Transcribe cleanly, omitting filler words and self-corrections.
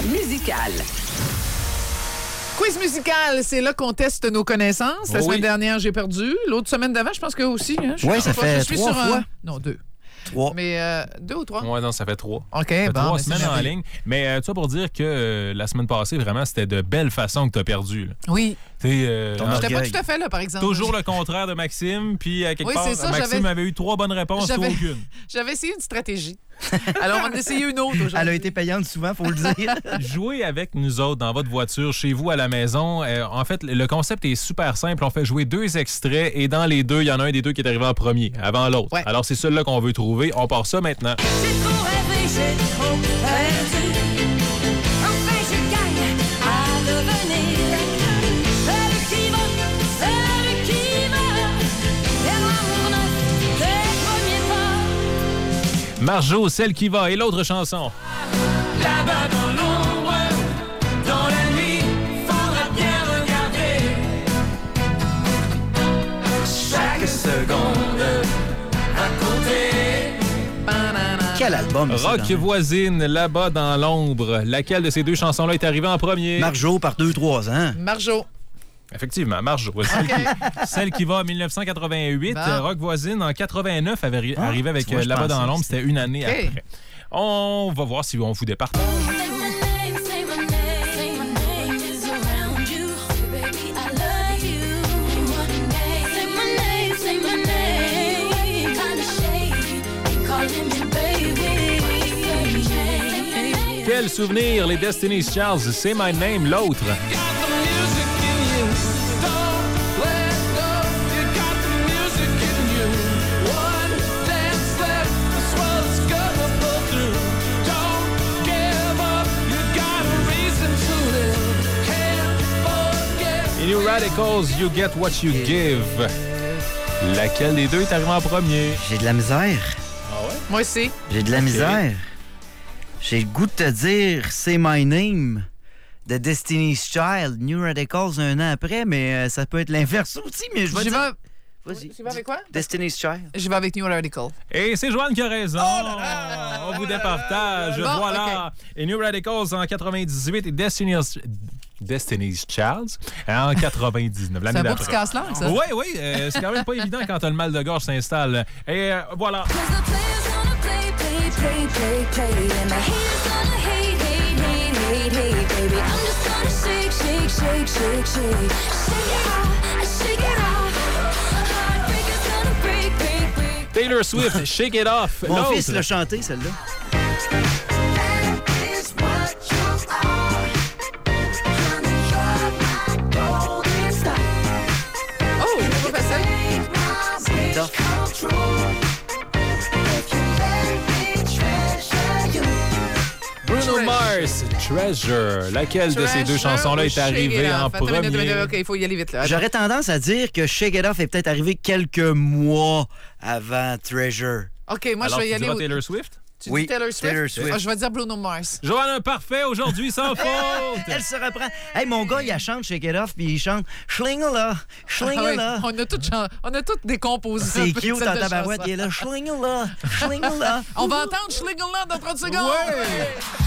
musical. Quiz musical, c'est là qu'on teste nos connaissances. La semaine dernière, j'ai perdu. L'autre semaine d'avant, je pense que aussi. Hein, oui, ça fait 3 fois. Non, 2. 3. Mais 2 ou 3? Oui, non, ça fait 3. OK, ça fait bon. 3 semaines en ligne. Mais tu vois, pour dire que la semaine passée, vraiment, c'était de belle façon que tu as perdu. Là. Oui. J'étais pas tout à fait là, par exemple. Toujours le contraire de Maxime. Puis, à quelque part, c'est ça, Maxime avait eu 3 bonnes réponses, toi aucune. J'avais essayé une stratégie. Alors, on va en essayer une autre aujourd'hui. Elle a été payante souvent, il faut le dire. Jouez avec nous autres dans votre voiture, chez vous, à la maison. En fait, le concept est super simple. On fait jouer 2 extraits et dans les 2, il y en a un des 2 qui est arrivé en premier, avant l'autre. Ouais. Alors, c'est celui-là qu'on veut trouver. On part ça maintenant. J'ai trop rêvé, j'ai trop perdu. Enfin, je gagne à devenir celle qui va vers l'amour neuf des premiers pas. Marjo, celle qui va. Et l'autre chanson. Là-bas dans l'ombre, dans la nuit, faudra bien regarder chaque seconde à côté. Quel album, ça, Rock voisine, là-bas dans l'ombre. Laquelle de ces 2 chansons-là est arrivée en premier? Marjo par 2-3 ans. Marjo. Effectivement, Marjo. Celle qui va en 1988. Rock voisine en 89 avait arrivé avec là-bas dans l'ombre. C'était une année après. On va voir si on vous départage. Quel souvenir, les Destiny's Child, Say My Name, l'autre. New Radicals, You Get What You Give. Laquelle des 2 est arrivée en premier? J'ai de la misère. Ah ouais? Moi aussi. J'ai de la misère. J'ai le goût de te dire Say My Name de Destiny's Child, New Radicals un an après, mais ça peut être l'inverse aussi, mais je vais dire... Vas-y. Tu vas avec quoi? Destiny's Child. Je vais avec New Radical. Et c'est Joanne qui a raison. Oh là là! On vous départage. Bon, voilà. Okay. Et New Radicals en 98 et Destiny's Child en 99. L'année c'est un beau d'après. petit casse-langue, ça. Oui, c'est quand même pas évident quand le mal de gorge s'installe. Et voilà. Taylor Swift, Shake It Off. Mon fils l'a chanté, celle-là. Oh, c'est pas facile. Bruno Mars, Treasure. Laquelle de ces 2 chansons-là est arrivée en premier? OK, il faut y aller vite, là. J'aurais tendance à dire que Shake It Off est peut-être arrivé quelques mois avant Treasure. OK, moi, Alors, je vais y tu aller. diras Taylor Swift? Tu oui, dis Taylor Swift? Taylor Swift. Ah, je vais dire Bruno Mars. Joanne, parfait aujourd'hui, sans faute! Elle se reprend. Hey, mon gars, il chante Shake It Off, puis il chante Schlingala, Schlingala. On a tout décomposé. C'est cute en tabarouette, il est là, Schlingala, Schlingala. On va entendre Schlingala dans 30 secondes. Ouais.